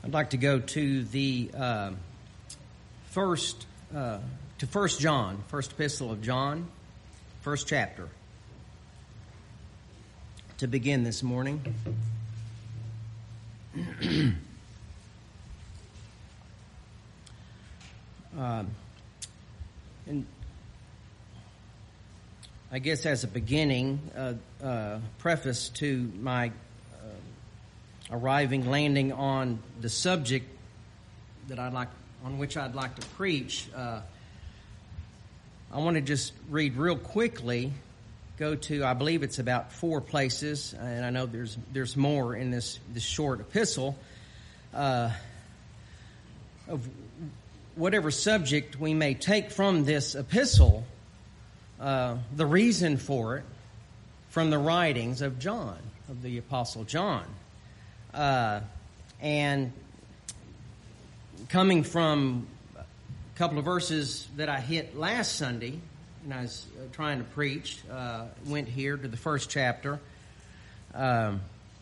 I'd like to go to the first John, first epistle of John, first chapter, to begin this morning. And I guess as a beginning, preface to my landing on the subject that on which I'd like to preach, I want to just read real quickly. Go to, I believe it's about 4 places, and I know there's more in this short epistle of whatever subject we may take from this epistle. The reason for it from the writings of John, of the Apostle John. And coming from a couple of verses that I hit last Sunday, and I was trying to preach, went here to the first chapter. If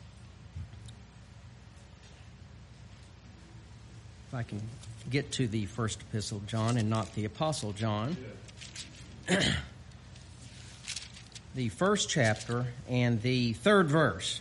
I can get to the first epistle of John and not the Apostle John. The first chapter and the 3rd verse.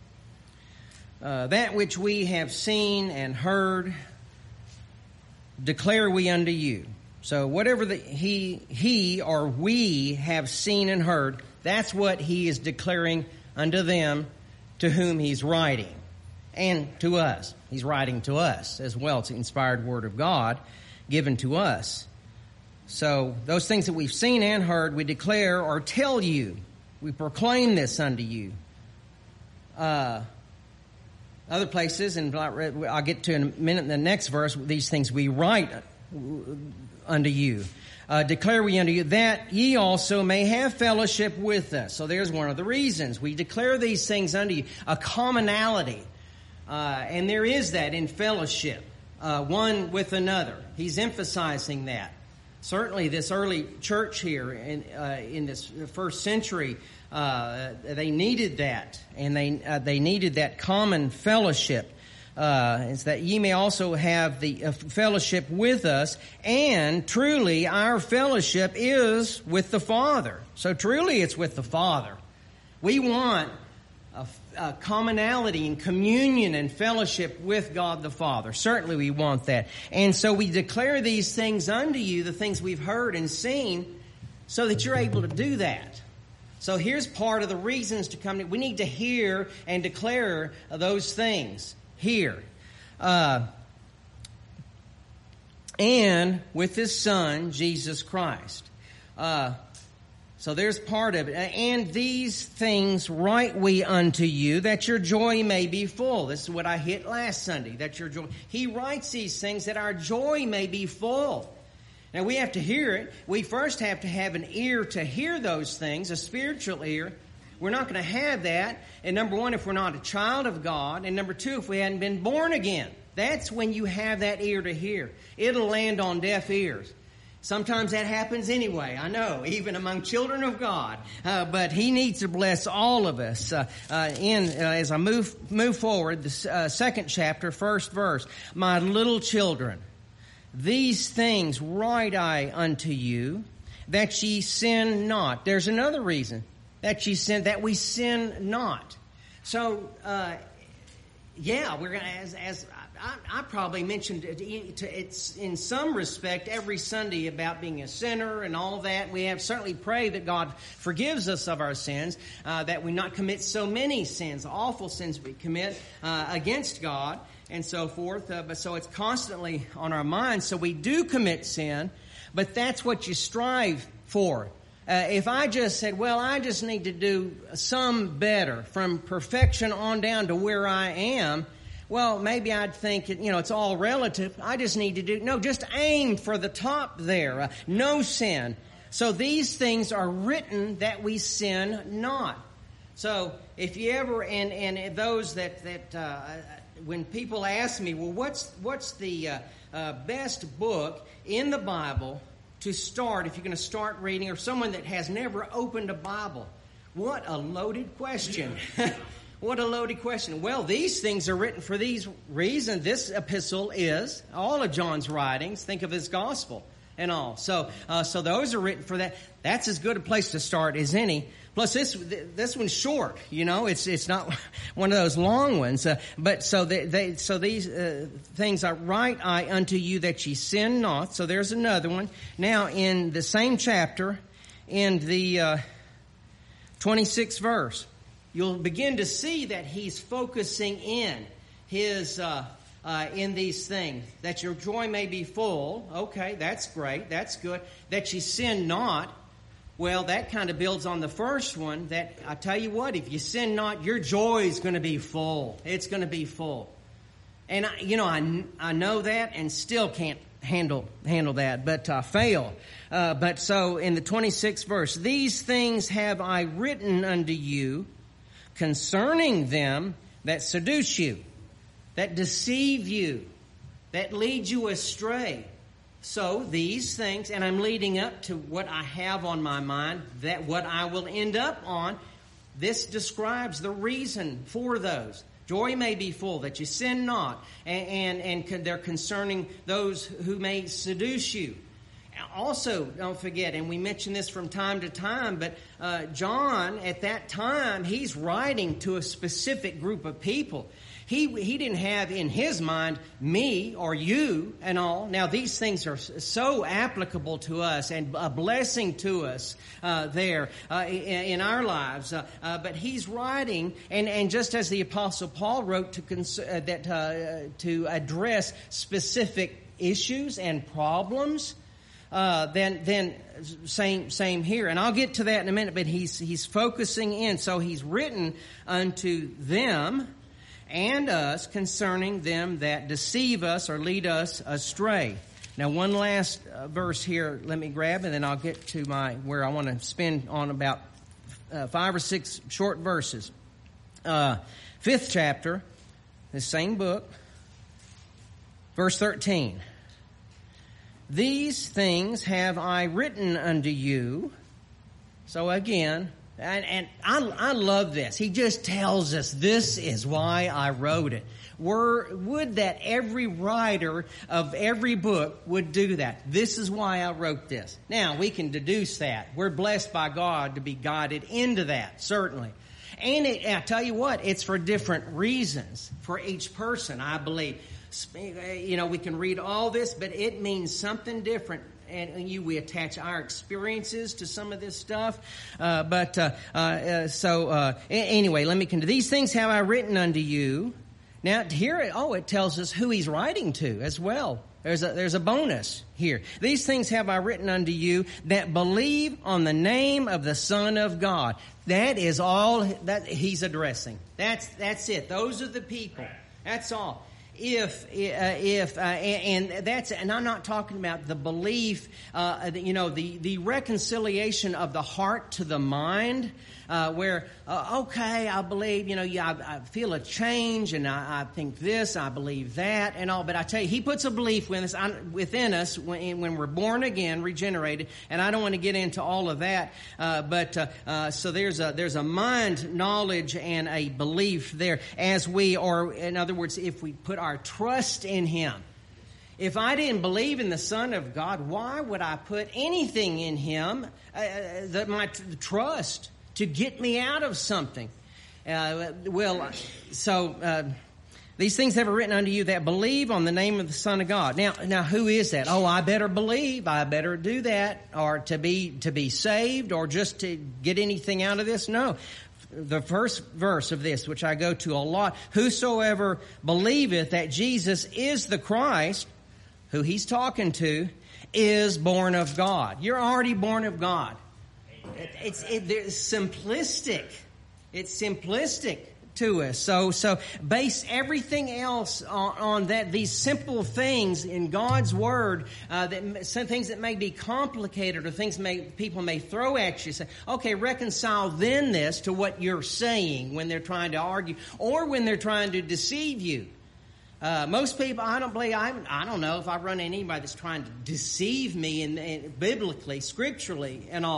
That which we have seen and heard, declare we unto you. So whatever he or we have seen and heard, that's what he is declaring unto them to whom he's writing. And to us. He's writing to us as well. It's the inspired word of God given to us. So those things that we've seen and heard, we declare or tell you. We proclaim this unto you. Other places, and I'll get to in a minute in the next verse, these things we write unto you. Declare we unto you that ye also may have fellowship with us. So there's one of the reasons. We declare these things unto you. A commonality. And there is that in fellowship, one with another. He's emphasizing that. Certainly this early church here in this first century, they needed that, and they needed that common fellowship. It's that ye may also have the fellowship with us, and truly our fellowship is with the Father. So truly it's with the Father. We want a commonality and communion and fellowship with God the Father. Certainly we want that. And so we declare these things unto you, the things we've heard and seen, so that you're able to do that. So here's part of the reasons to come. We need to hear and declare those things here. And with His Son, Jesus Christ. So there's part of it. And these things write we unto you, that your joy may be full. This is what I hit last Sunday, that your joy. He writes these things that our joy may be full. Now we have to hear it. We first have to have an ear to hear those things, a spiritual ear. We're not going to have that. And number 1, if we're not a child of God. And number 2, if we hadn't been born again. That's when you have that ear to hear. It'll land on deaf ears. Sometimes that happens anyway, I know, even among children of God. But He needs to bless all of us. As I move forward, the 2nd chapter, 1st verse. My little children, these things write I unto you, that ye sin not. There's another reason, that we sin not. So, we're going to, as I probably mentioned it's in some respect every Sunday about being a sinner and all that. We have certainly prayed that God forgives us of our sins, that we not commit so many sins, awful sins we commit against God and so forth. But so it's constantly on our minds. So we do commit sin, but that's what you strive for. If I just said, well, I just need to do some better from perfection on down to where I am, well, maybe I'd think, it's all relative. I just need to just aim for the top there. No sin. So these things are written that we sin not. So if you ever, and those that when people ask me, well, what's the best book in the Bible to start if you're going to start reading, or someone that has never opened a Bible? What a loaded question. What a loaded question. Well, these things are written for these reasons. This epistle is all of John's writings. Think of his gospel and all. So those are written for that. That's as good a place to start as any. Plus, this one's short. It's not one of those long ones. But these things I write I unto you that ye sin not. So there's another one. Now in the same chapter, in the 26th verse, you'll begin to see that he's focusing in his in these things, that your joy may be full. Okay, that's great. That's good. That ye sin not. Well, that kind of builds on the first one, that I tell you what, if you sin not, your joy is going to be full. It's going to be full. And, I know that and still can't handle that, but fail. But so in the 26th verse, these things have I written unto you concerning them that seduce you, that deceive you, that lead you astray. So these things, and I'm leading up to what I have on my mind, that what I will end up on, this describes the reason for those. Joy may be full, that you sin not, and they're concerning those who may seduce you. Also, don't forget, and we mention this from time to time, but John, at that time, he's writing to a specific group of people. He didn't have in his mind me or you and all. Now, these things are so applicable to us and a blessing to us in our lives. But he's writing, and just as the Apostle Paul wrote to address specific issues and problems, then same here. And I'll get to that in a minute, but he's focusing in. So he's written unto them and us concerning them that deceive us or lead us astray. Now, one last verse here let me grab, and then I'll get to where I want to spend on about 5 or 6 short verses. 5th chapter, the same book, verse 13. These things have I written unto you. So again, and I love this. He just tells us this is why I wrote it. Would that every writer of every book would do that. This is why I wrote this. Now, we can deduce that. We're blessed by God to be guided into that, certainly. And I tell you what, it's for different reasons for each person, I believe. We can read all this, but it means something different. And we attach our experiences to some of this stuff. Anyway, let me continue. These things have I written unto you. Now, here, it tells us who he's writing to as well. There's a bonus here. These things have I written unto you that believe on the name of the Son of God. That is all that he's addressing. That's it. Those are the people. That's all. And I'm not talking about the belief, the reconciliation of the heart to the mind, where, okay, I believe, I feel a change and I think this, I believe that and all. But I tell you, he puts a belief within us when we're born again, regenerated. And I don't want to get into all of that. So there's a mind knowledge and a belief there or in other words, if we put our trust in him. If I didn't believe in the Son of God, why would I put anything in him, my trust to get me out of something? These things have I written unto you that believe on the name of the Son of God. Now, who is that? Oh, I better believe. I better do that, or to be saved, or just to get anything out of this? No. The first verse of this, which I go to a lot, whosoever believeth that Jesus is the Christ, who he's talking to, is born of God. You're already born of God. It's simplistic. It's simplistic to us. So base everything else on that. These simple things in God's Word, some things that may be complicated or things people may throw at you. Say, okay, reconcile then this to what you're saying when they're trying to argue or when they're trying to deceive you. Most people, I don't know if I run into anybody that's trying to deceive me biblically, scripturally, and all.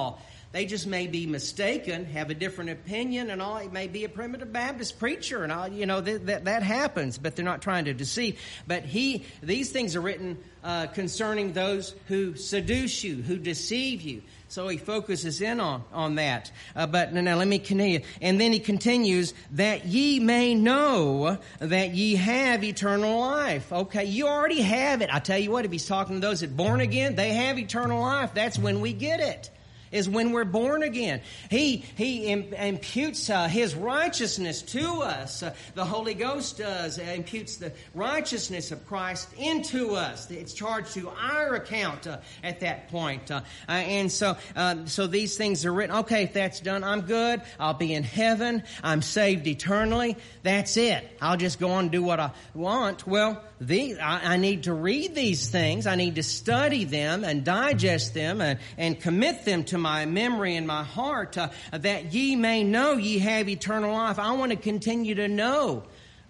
They just may be mistaken, have a different opinion, and all. It may be a primitive Baptist preacher, and all. That happens. But they're not trying to deceive. But these things are written concerning those who seduce you, who deceive you. So he focuses in on that. But now let me continue. And then he continues, that ye may know that ye have eternal life. Okay, you already have it. I tell you what, if he's talking to those that are born again, they have eternal life. That's when we get it. Is when we're born again. He imputes His righteousness to us. The Holy Ghost imputes the righteousness of Christ into us. It's charged to our account at that point. And so these things are written. Okay, if that's done, I'm good. I'll be in heaven. I'm saved eternally. That's it. I'll just go on and do what I want. Well, I need to read these things. I need to study them and digest them and commit them to my memory and my heart, that ye may know ye have eternal life. I want to continue to know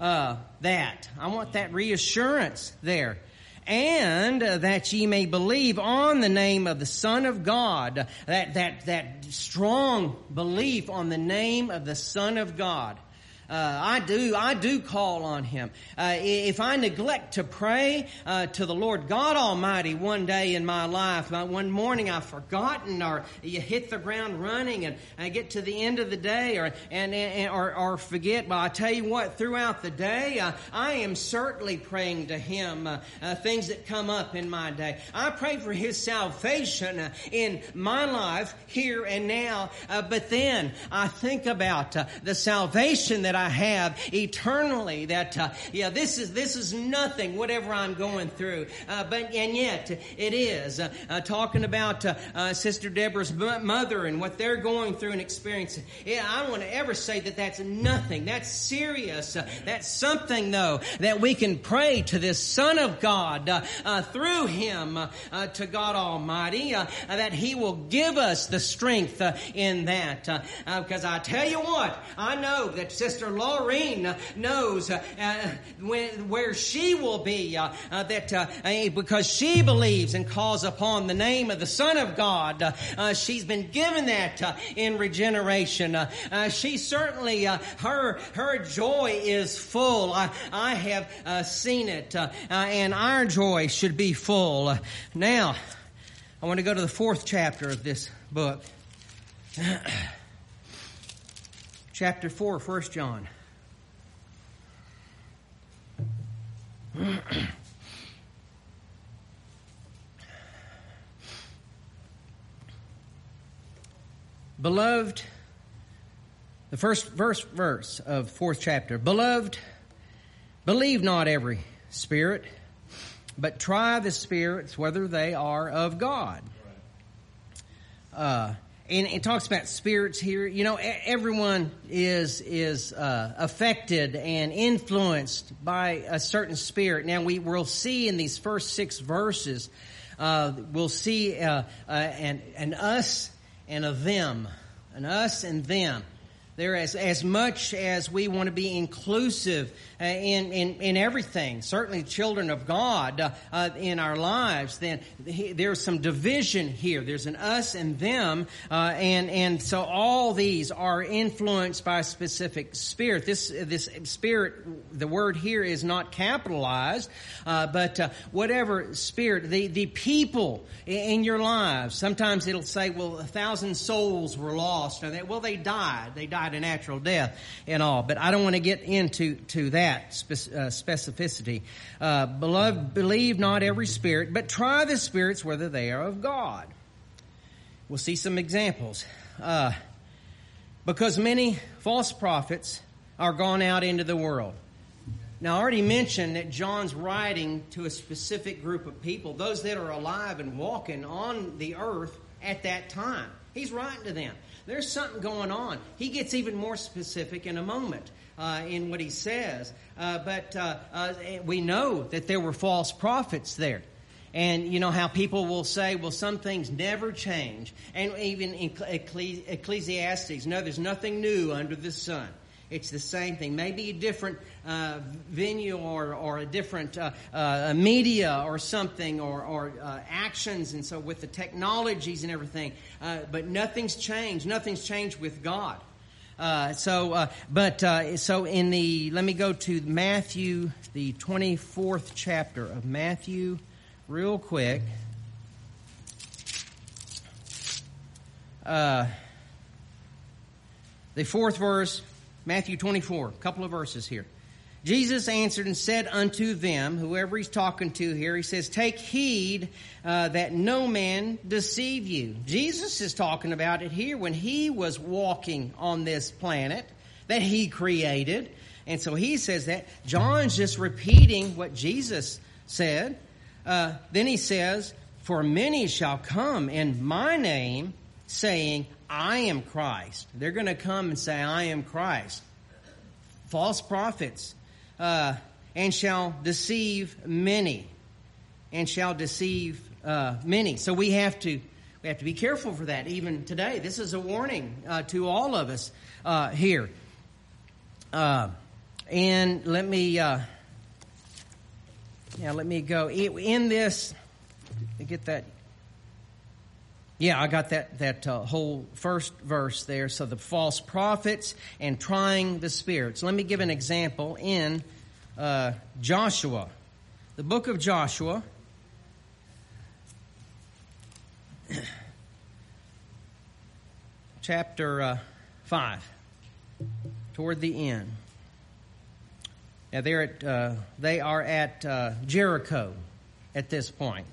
that. I want that reassurance there. And that ye may believe on the name of the Son of God. That strong belief on the name of the Son of God. I do call on Him. If I neglect to pray to the Lord God Almighty one day in my life, one morning I've forgotten, or you hit the ground running, and I get to the end of the day, or forget. But I tell you what, throughout the day, I am certainly praying to Him things that come up in my day. I pray for His salvation in my life here and now. But then I think about the salvation that I have eternally, that this is nothing, whatever I'm going through, and yet it is. Talking about Sister Deborah's mother and what they're going through and experiencing. I don't want to ever say that that's nothing. That's serious. That's something, though, that we can pray to this Son of God through Him to God Almighty, that He will give us the strength in that. Because I tell you what, I know that Sister Laureen knows where she will be, because she believes and calls upon the name of the Son of God. She's been given that in regeneration. She certainly, her joy is full. I have seen it, and our joy should be full. Now, I want to go to the 4th chapter of this book. Chapter 4, 1 John. Beloved, the first verse of 4th chapter. Beloved, believe not every spirit, but try the spirits whether they are of God. And it talks about spirits here. Everyone is affected and influenced by a certain spirit. Now we'll see in these first 6 verses, we'll see an us and a them, an us and them. There, as much as we want to be inclusive in everything, certainly children of God in our lives, then there's some division here. There's an us and them, and so all these are influenced by a specific spirit. This spirit, the word here is not capitalized, but whatever spirit, the people in your lives. Sometimes it'll say, well, 1,000 souls were lost. Well, they died. They died a natural death and all. But I don't want to get into that specificity. Beloved, believe not every spirit, but try the spirits whether they are of God. We'll see some examples. Because many false prophets are gone out into the world. Now, I already mentioned that John's writing to a specific group of people, those that are alive and walking on the earth at that time. He's writing to them. There's something going on. He gets even more specific in a moment in what he says. But we know that there were false prophets there. And you know how people will say, well, some things never change. And even in Ecclesiastes, no, there's nothing new under the sun. It's the same thing. Maybe a different venue or a different media or something or actions, and so with the technologies and everything. But nothing's changed. Nothing's changed with God. So in the, let me go to Matthew, the 24th chapter of Matthew, real quick. The 4th verse, Matthew 24, a couple of verses here. Jesus answered and said unto them, whoever he's talking to here, he says, take heed that no man deceive you. Jesus is talking about it here when he was walking on this planet that he created. And so he says that. John's just repeating what Jesus said. Then he says, for many shall come in my name, saying, I am Christ. They're going to come and say, I am Christ. False prophets. And shall deceive many. And shall deceive many. So we have to be careful for that even today. This is a warning to all of us here. And let me go in this. Get that. Yeah, I got that whole first verse there. So the false prophets and trying the spirits. Let me give an example in Joshua. The book of Joshua. Chapter 5. Toward the end. Now they are at Jericho at this point.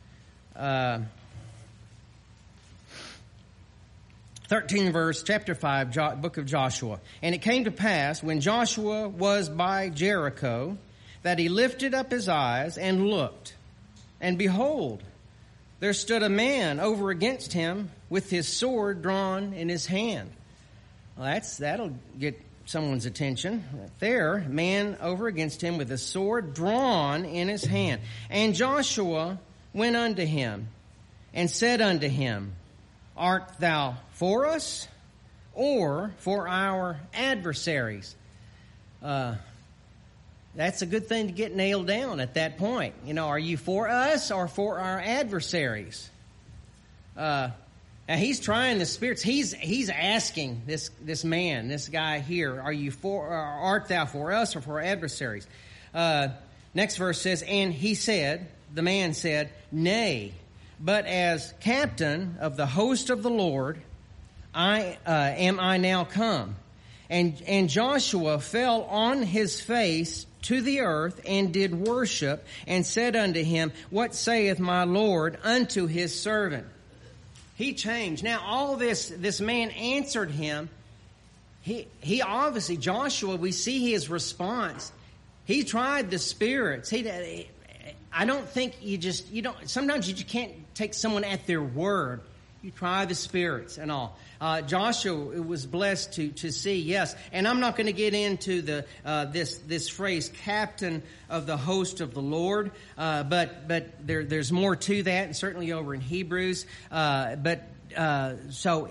13th verse, chapter 5, book of Joshua. And it came to pass, when Joshua was by Jericho, that he lifted up his eyes and looked. And behold, there stood a man over against him with his sword drawn in his hand. Well, that'll get someone's attention. There, man over against him with a sword drawn in his hand. And Joshua went unto him and said unto him, art thou for us or for our adversaries? That's a good thing to get nailed down at that point. You know, are you for us or for our adversaries? Now he's trying the spirits. He's asking this man, this guy here, are you for, or art thou for us or for our adversaries? Next verse says, and he said, the man said, nay, but as captain of the host of the Lord, am I now come. And Joshua fell on his face to the earth and did worship and said unto him, what saith my Lord unto his servant? He changed. Now all this man answered him. He obviously, Joshua, we see his response. He tried the spirits. I don't think sometimes you just can't take someone at their word. You try the spirits and all. Joshua was blessed to see, yes. And I'm not going to get into this phrase, captain of the host of the Lord, but there's more to that, and certainly over in Hebrews. So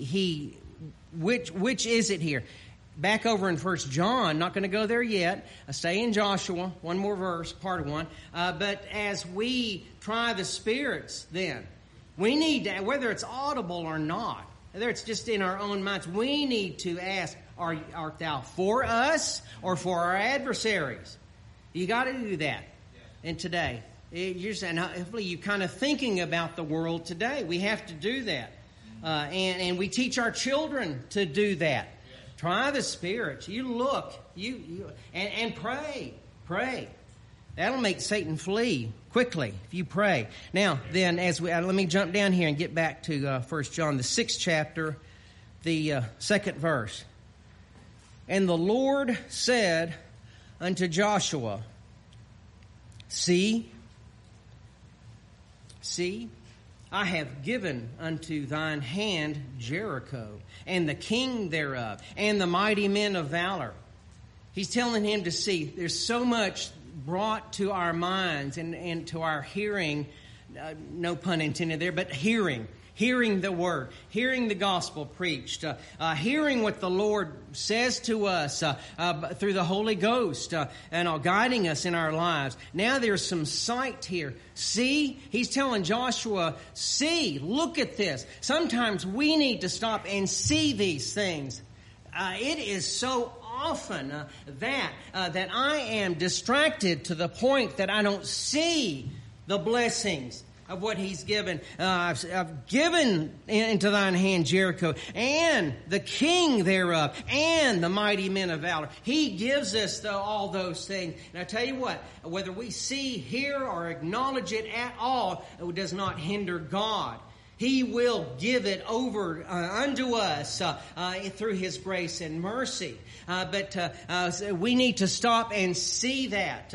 which is it here? Back over in 1 John, not going to go there yet. I stay in Joshua, one more verse, part of one. But as we try the spirits, then we need to, whether it's audible or not, whether it's just in our own minds, we need to ask, art thou for us or for our adversaries? You got to do that. And today, hopefully you're kind of thinking about the world today. We have to do that. And we teach our children to do that. Try the spirits. You look, and pray. Pray. That'll make Satan flee quickly if you pray. Now, then, let me jump down here and get back to 1 John, the 6th chapter, the 2nd verse. And the Lord said unto Joshua, See, I have given unto thine hand Jericho, and the king thereof, and the mighty men of valor. He's telling him to see. There's so much brought to our minds and to our hearing, no pun intended there, but hearing hearing the Word, hearing the gospel preached, hearing what the Lord says to us through the Holy Ghost, and guiding us in our lives. Now there's some sight here. See? He's telling Joshua, see, look at this. Sometimes we need to stop and see these things. It is so often that I am distracted to the point that I don't see the blessings of what He's given. I've given into thine hand Jericho, and the king thereof, and the mighty men of valor. He gives us all those things. And I tell you what, whether we see, hear, or acknowledge it at all, it does not hinder God. He will give it over unto us through His grace and mercy. But we need to stop and see that.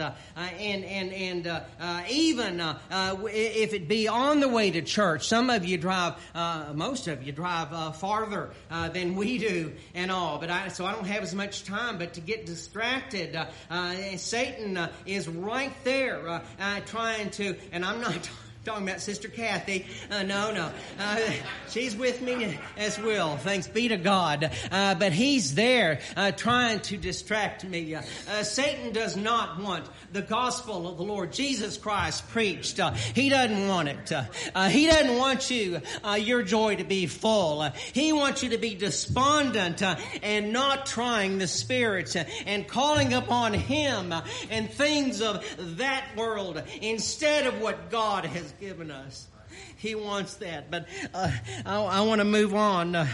Even if it be on the way to church, some of you drive, most of you drive farther than we do and all. But so I don't have as much time. But to get distracted, Satan is right there trying to, and I'm not talking about Sister Kathy. No. She's with me as well. Thanks be to God. But he's there trying to distract me. Satan does not want the gospel of the Lord Jesus Christ preached. He doesn't want it. He doesn't want your joy to be full. He wants you to be despondent and not trying the spirits and calling upon Him and things of that world instead of what God has given us. He wants that. But I want to move on.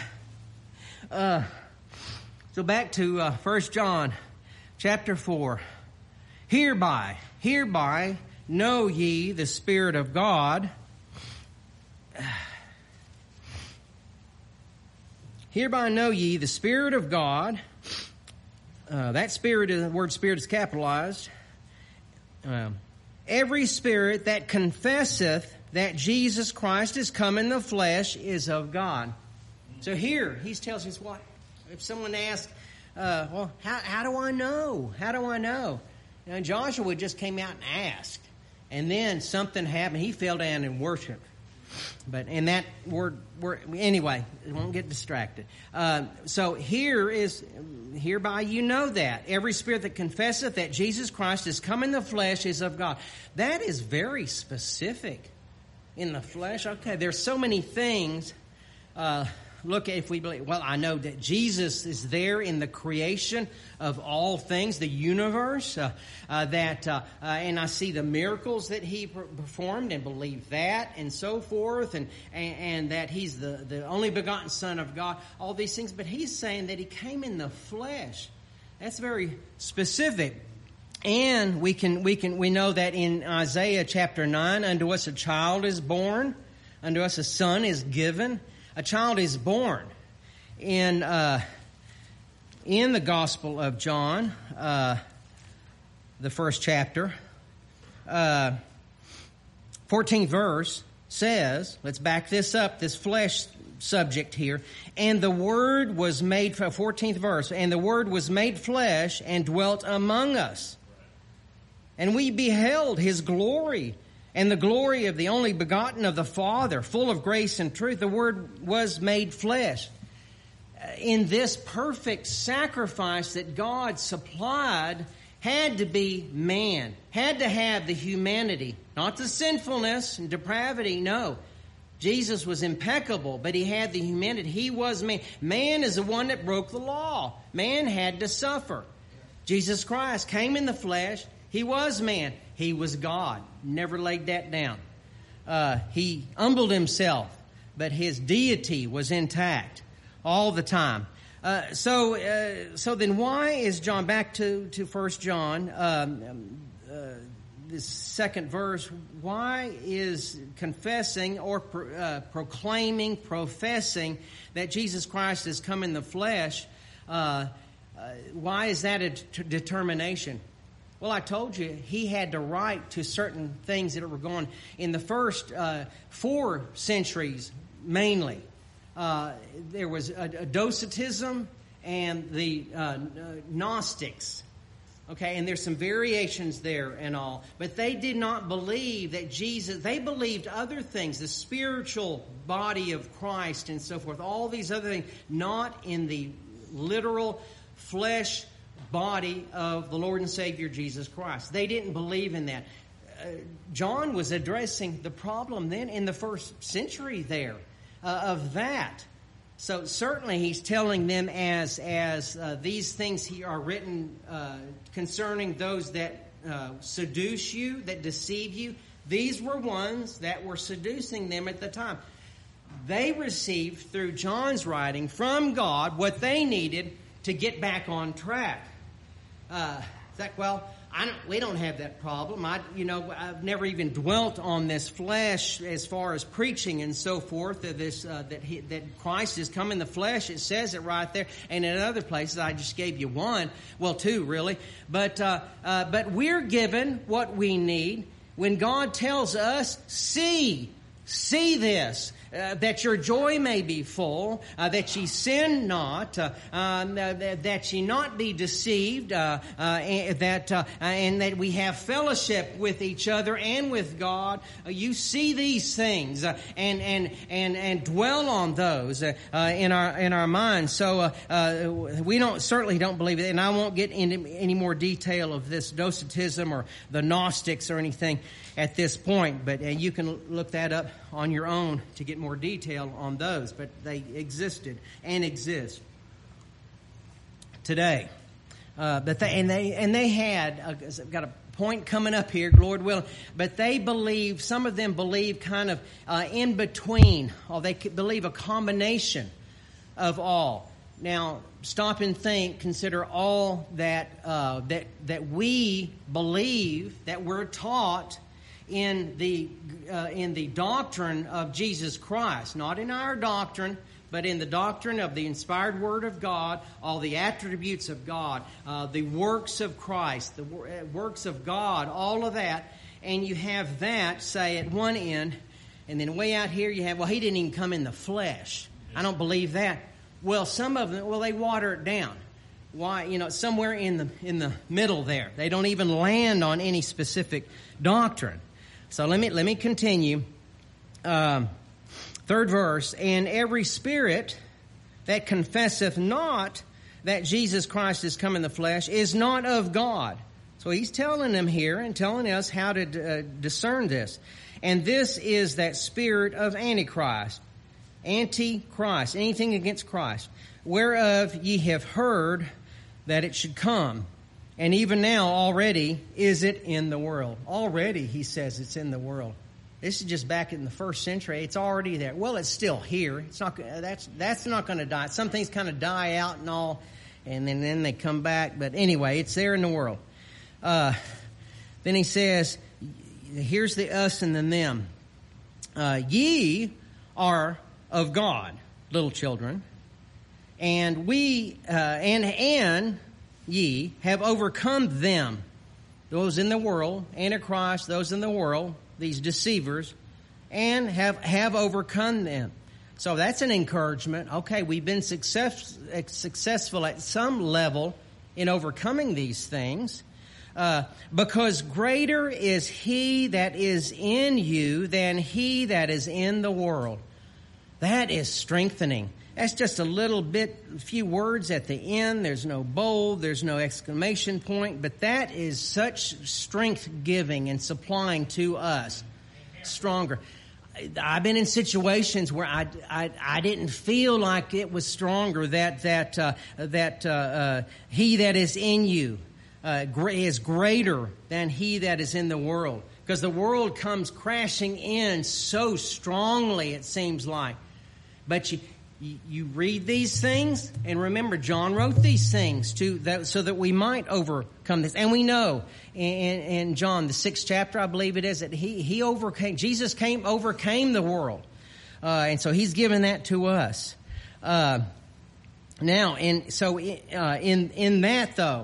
So back to 1 John chapter 4. Hereby know ye the Spirit of God. Hereby know ye the Spirit of God. That Spirit, the word Spirit is capitalized. Every spirit that confesseth that Jesus Christ is come in the flesh is of God. So here, he tells us what? If someone asks, well, how do I know? How do I know? And Joshua just came out and asked. And then something happened. He fell down and worshiped. But in that word, anyway, won't get distracted. So hereby you know that every spirit that confesseth that Jesus Christ is come in the flesh is of God. That is very specific. In the flesh, okay. There's so many things. Look, if we believe, well, I know that Jesus is there in the creation of all things, the universe, and I see the miracles that He performed and believe that and so forth, and that He's the only begotten Son of God, all these things. But He's saying that He came in the flesh. That's very specific. And we know that in Isaiah chapter 9, unto us a child is born, unto us a son is given. A child is born. In the Gospel of John, the first chapter, 14th verse says, let's back this up, this flesh subject here. And the Word was made, 14th verse, and the Word was made flesh and dwelt among us. And we beheld His glory, and the glory of the only begotten of the Father, full of grace and truth. The Word was made flesh. In this perfect sacrifice that God supplied had to be man, had to have the humanity, not the sinfulness and depravity, no. Jesus was impeccable, but He had the humanity. He was man. Man is the one that broke the law. Man had to suffer. Jesus Christ came in the flesh. He was man. He was God. Never laid that down. He humbled Himself, but His deity was intact all the time. So then why is John, back to 1 John, this second verse, why is confessing or proclaiming, professing that Jesus Christ has come in the flesh, why is that a determination? Well, I told you He had to write to certain things that were going in the first 4 centuries mainly. There was a Docetism and the Gnostics. Okay, and there's some variations there and all. But they did not believe that Jesus, they believed other things, the spiritual body of Christ and so forth, all these other things, not in the literal flesh body of the Lord and Savior Jesus Christ. They didn't believe in that. John was addressing the problem then in the first century there of that. So certainly he's telling them as these things here are written concerning those that seduce you, that deceive you. These were ones that were seducing them at the time. They received through John's writing from God what they needed to get back on track. We don't have that problem. I've never even dwelt on this flesh as far as preaching and so forth. That Christ has come in the flesh. It says it right there. And in other places, I just gave you one. Well, two really. But we're given what we need when God tells us, see this. That your joy may be full, that ye sin not, that ye not be deceived, and that we have fellowship with each other and with God. You see these things and dwell on those in our minds. So we certainly don't believe it, and I won't get into any more detail of this Docetism or the Gnostics or anything at this point, but you can look that up on your own to get more detail on those. But they existed and exist today. They had got a point coming up here, Lord willing. But they believe, some of them believe kind of in between, or they believe a combination of all. Now, stop and think. Consider all that we believe, that we're taught in the doctrine of Jesus Christ, not in our doctrine, but in the doctrine of the inspired Word of God, all the attributes of God, the works of Christ, the works of God, all of that, and you have that, say, at one end, and then way out here you have, well, He didn't even come in the flesh. I don't believe that. Well, some of them, they water it down. Why? Somewhere in the middle there. They don't even land on any specific doctrine. So let me continue. Third verse. And every spirit that confesseth not that Jesus Christ is come in the flesh is not of God. So he's telling them here and telling us how to discern this. And this is that spirit of Antichrist. Antichrist. Anything against Christ. Whereof ye have heard that it should come. And even now, already, is it in the world? Already, he says, it's in the world. This is just back in the first century. It's already there. Well, it's still here. It's not. That's not going to die. Some things kind of die out and all, and then they come back. But anyway, it's there in the world. Then he says, here's the us and the them. Ye are of God, little children, and we and ye have overcome them, those in the world, Antichrist, those in the world, these deceivers, and have overcome them. So that's an encouragement. Okay, we've been successful at some level in overcoming these things, because greater is He that is in you than he that is in the world. That is strengthening. That's just a few words at the end. There's no bold, there's no exclamation point, but that is such strength giving and supplying to us. Stronger. I've been in situations where I didn't feel like it was stronger, that he that is in you is greater than he that is in the world. Because the world comes crashing in so strongly, it seems like. But you read these things, and remember, John wrote these things so that we might overcome this. And we know in John, the 6th chapter, I believe it is, that he overcame. Jesus overcame the world, and so He's given that to us. Now, in that though,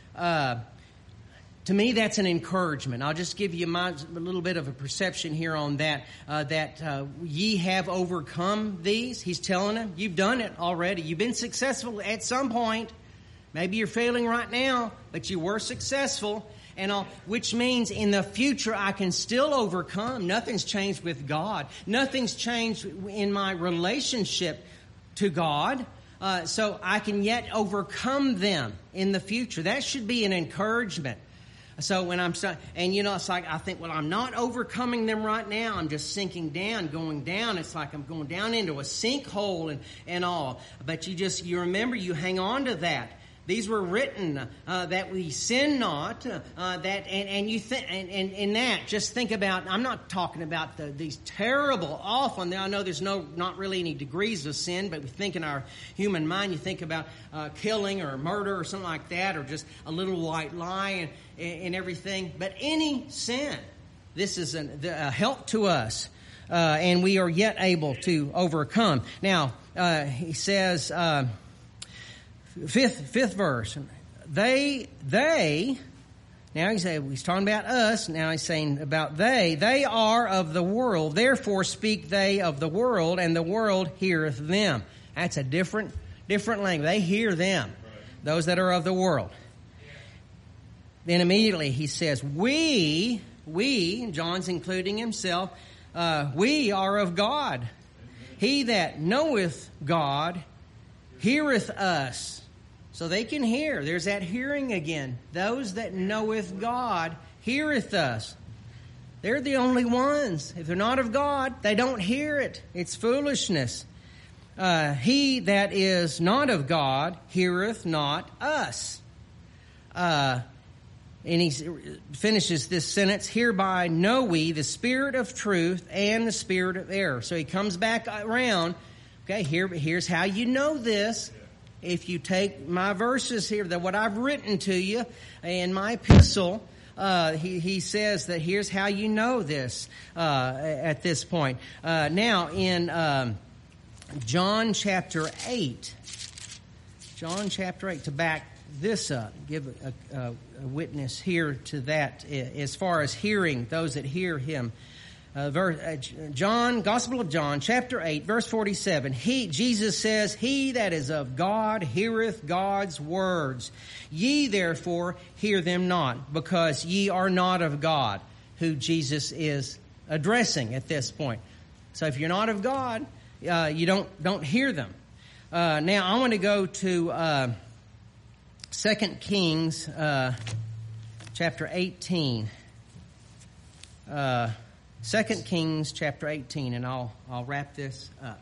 to me, that's an encouragement. I'll just give you a little bit of a perception here on that. Ye have overcome these. He's telling them, you've done it already. You've been successful at some point. Maybe you're failing right now, but you were successful, and all, which means in the future I can still overcome. Nothing's changed with God. Nothing's changed in my relationship to God. So I can yet overcome them in the future. That should be an encouragement. So when I'm and it's like I think, well, I'm not overcoming them right now. I'm just sinking down, going down. It's like I'm going down into a sinkhole and all. But you remember, you hang on to that. These were written that we sin not. And you think, and in that, just think about. I'm not talking about these terrible, awful. And I know there's not really any degrees of sin, but we think in our human mind, you think about killing or murder or something like that, or just a little white lie and everything. But any sin, this is a help to us, and we are yet able to overcome. Now he says. Fifth verse. They. Now he's talking about us. Now he's saying about they. They are of the world. Therefore speak they of the world, and the world heareth them. That's a different language. They hear them. Those that are of the world. Then immediately he says, we, John's including himself, we are of God. He that knoweth God heareth us. So they can hear. There's that hearing again. Those that knoweth God heareth us. They're the only ones. If they're not of God, they don't hear it. It's foolishness. He that is not of God heareth not us. And he finishes this sentence, hereby know we the spirit of truth and the spirit of error. So he comes back around. Okay, here's how you know this. If you take my verses here, what I've written to you in my epistle, he says that here's how you know this at this point. Now in John chapter 8, to back this up, give a witness here to that as far as hearing, those that hear him. Gospel of John, chapter 8, verse 47. Jesus says, he that is of God heareth God's words. Ye therefore hear them not, because ye are not of God, who Jesus is addressing at this point. So if you're not of God, you don't hear them. Now I want to go to 2 Kings chapter 18. 2 Kings chapter 18, and I'll wrap this up.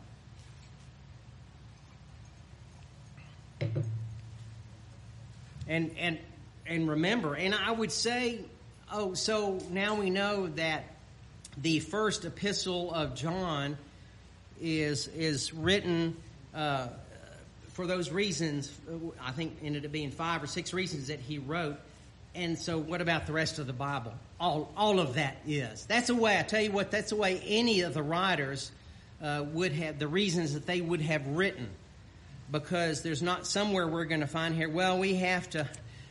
And remember, and I would say, so now we know that the first epistle of John is written for those reasons. I think ended up being 5 or 6 reasons that he wrote. And so what about the rest of the Bible? All of that is. That's the way, I tell you what, that's the way any of the writers would have, the reasons that they would have written. Because there's not somewhere we're going to find here, well, we have to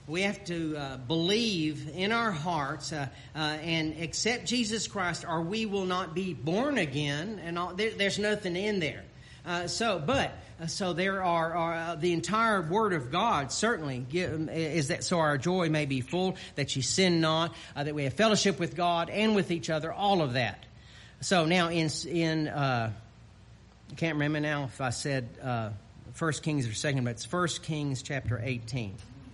believe in our hearts and accept Jesus Christ, or we will not be born again. And there's nothing in there. So there are the entire Word of God certainly is that so our joy may be full, that ye sin not, that we have fellowship with God and with each other, all of that. So now in I can't remember now if I said 1 Kings or 2, but it's 1 Kings chapter 18.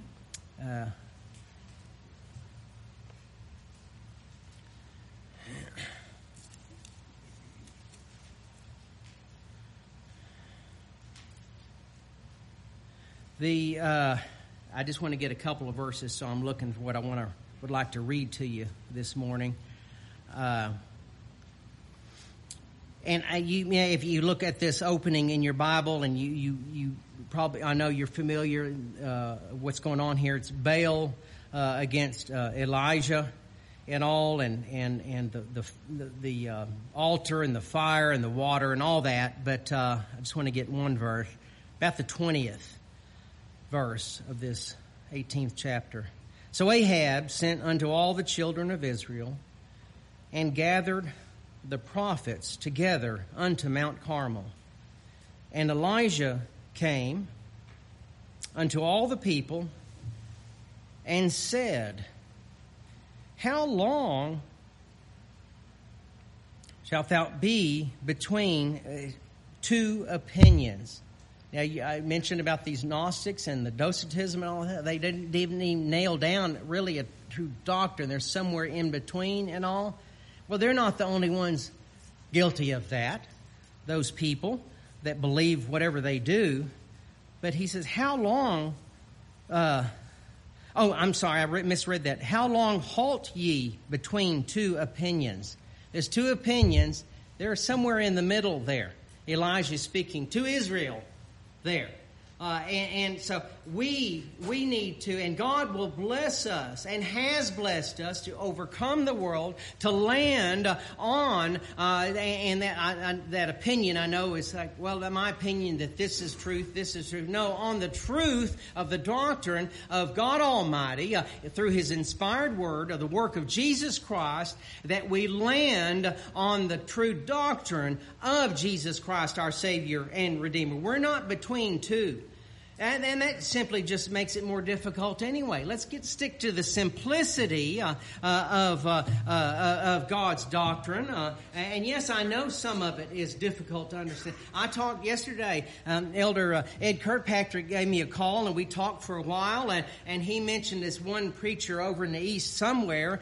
I just want to get a couple of verses, so I'm looking for what I would like to read to you this morning. If you look at this opening in your Bible, and you probably, I know you're familiar what's going on here. It's Baal against Elijah and all, and the altar and the fire and the water and all that. But I just want to get one verse, about the 20th verse of this 18th chapter. So Ahab sent unto all the children of Israel and gathered the prophets together unto Mount Carmel. And Elijah came unto all the people and said, How long shalt thou be between two opinions? Now, I mentioned about these Gnostics and the Docetism and all that. They didn't even nail down really a true doctrine. They're somewhere in between and all. Well, they're not the only ones guilty of that, those people that believe whatever they do. But he says, how long... I'm sorry, I misread that. How long halt ye between two opinions? There's two opinions. They're somewhere in the middle there. Elijah speaking to Israel there. And so we need to, and God will bless us and has blessed us to overcome the world, to land on, and that opinion I know is like, well, my opinion that this is truth, this is truth. No, on the truth of the doctrine of God Almighty, through His inspired word, of the work of Jesus Christ, that we land on the true doctrine of Jesus Christ, our Savior and Redeemer. We're not between two. And that simply just makes it more difficult anyway. Let's stick to the simplicity of God's doctrine. And yes, I know some of it is difficult to understand. I talked yesterday, Elder Ed Kirkpatrick gave me a call, and we talked for a while, and he mentioned this one preacher over in the East somewhere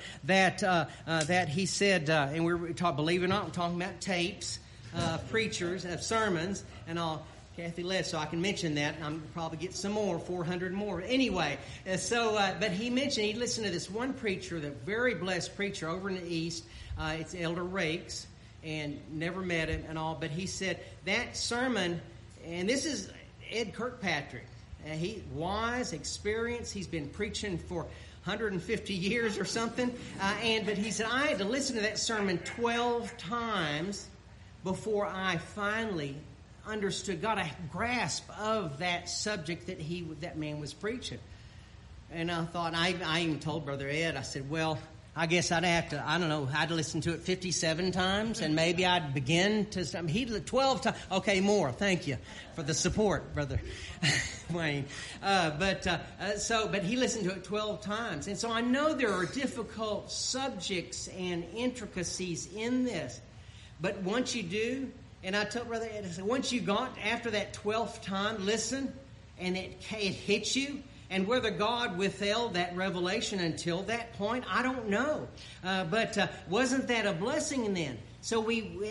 that he said, and we were talking, believe it or not, we're talking about tapes, preachers, of sermons, and all. Kathy left, so I can mention that, and I'm probably get some more, 400 more. Anyway, but he mentioned he listened to this one preacher, the very blessed preacher over in the East. It's Elder Rakes, and never met him and all. But he said that sermon, and this is Ed Kirkpatrick. He wise, experienced. He's been preaching for 150 years or something. But he said I had to listen to that sermon 12 times before I finally understood, got a grasp of that subject that man was preaching. And I thought, I even told Brother Ed, I said, well, I guess I'd have to, I don't know, I'd listen to it 57 times, and maybe I'd begin to, he 12 times, okay, more, thank you for the support, Brother Wayne. But he listened to it 12 times. And so I know there are difficult subjects and intricacies in this, but once you do, and I told Brother Ed, I said, once you got after that 12th time, listen, and it hits you, and whether God withheld that revelation until that point, I don't know. But wasn't that a blessing then? So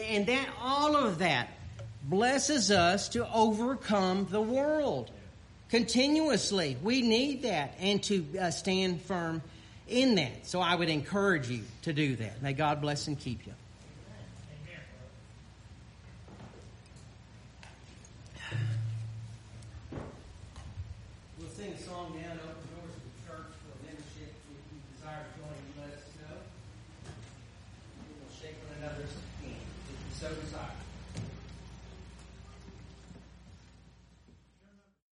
all of that blesses us to overcome the world continuously. We need that, and to stand firm in that. So I would encourage you to do that. May God bless and keep you. So desire.